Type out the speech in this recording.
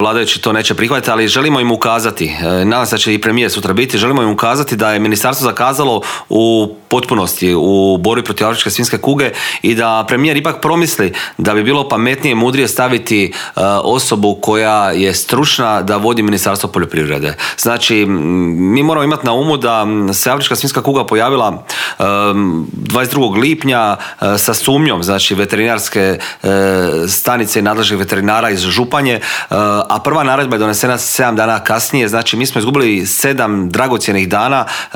vladajući to neće prihvatiti, ali želimo im ukazati, nadam se da će i premijer sutra biti, želimo im ukazati da je ministarstvo zakazalo u potpunosti u borbi protiv afričke svinjske kuge i da premijer ipak promisli da bi bilo pametnije i mudrije staviti osobu koja je stručna da vodi Ministarstvo poljoprivrede. Znači, mi moramo imati na umu da se afrička svinjska kuga pojavila 22. lipnja sa sumnjom, znači veterinarske stanice i nadležnih veterinara iz Županje, a prva naredba je donesena 7 dana kasnije, znači mi smo izgubili 7 dragocjenih dana